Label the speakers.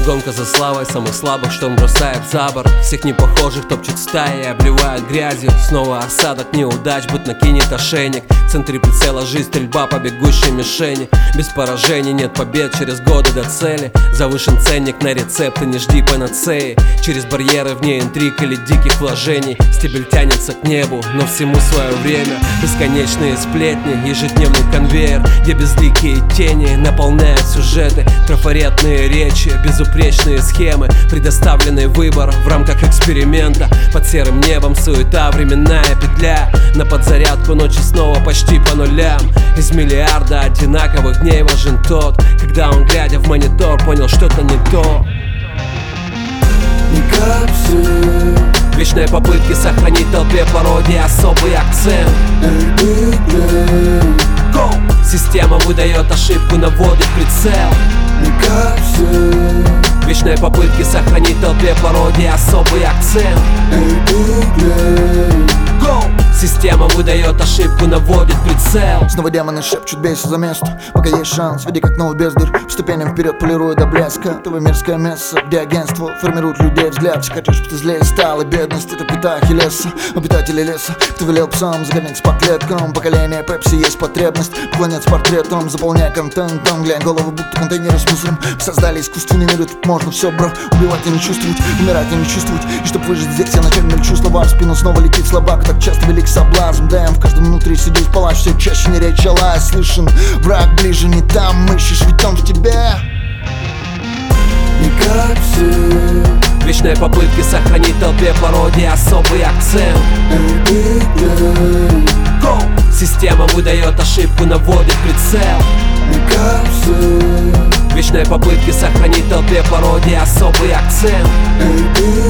Speaker 1: Гонка за славой самых слабых, что он бросает за борт. Всех непохожих топчет стаи, обливают грязью. Снова осадок неудач, будто накинет ошейник. В центре прицела жизнь, стрельба по бегущей мишени. Без поражений нет побед через годы до цели. Завышен ценник на рецепты, не жди панацеи. Через барьеры вне интриг или диких вложений. Стебель тянется к небу, но всему свое время. Бесконечные сплетни, ежедневный конвейер, где безликие тени наполняют сюжеты. Трафаретные речи, безупречные схемы, предоставленный выбор в рамках эксперимента. Под серым небом суета, временная петля. На подзарядку ночи снова почти по нулям. Из миллиарда одинаковых дней важен тот, когда он, глядя в монитор, понял что-то не то.
Speaker 2: Не как все.
Speaker 1: Вечные попытки сохранить толпе пародии особый акцент. Go! Система выдает ошибку, наводит прицел.
Speaker 2: Не как все.
Speaker 1: Вечные попытки сохранить толпе пародии особый акцент. Go! Система выдает ошибку, наводит прицел.
Speaker 2: Снова демоны шепчут, бейся за место, пока есть шанс, веди как новый бездарь. Ступеням вперед полируя до блеска. Твое мерзкое место, где агентство формирует людей взгляд. Все хотят, чтобы ты злее стал, и бедность это пята Ахиллеса. Обитатели леса, кто велел псам загоняться по клеткам. Поколение Пепси есть потребность поклоняться портретам, заполняя контентом. Глянь, головы будто контейнеры с мусором. Создали искусственный мир, и тут можно все, бро. Убивать и не чувствовать, умирать и не чувствовать. И чтоб выжить здесь, я начальник чувства. В спину снова летит слабак, так часто велик соблазн. Дэм, в каждом внутри сидит палач, все чаще не речь, а лай слышен. Враг ближе, не там, ищешь, ведь он в тебе. Не как все.
Speaker 1: Вечные попытки сохранить толпе пародии особый акцент. Go! Система выдает ошибку, наводит прицел.
Speaker 2: Не как все.
Speaker 1: Вечные попытки сохранить толпе пародии особый акцент.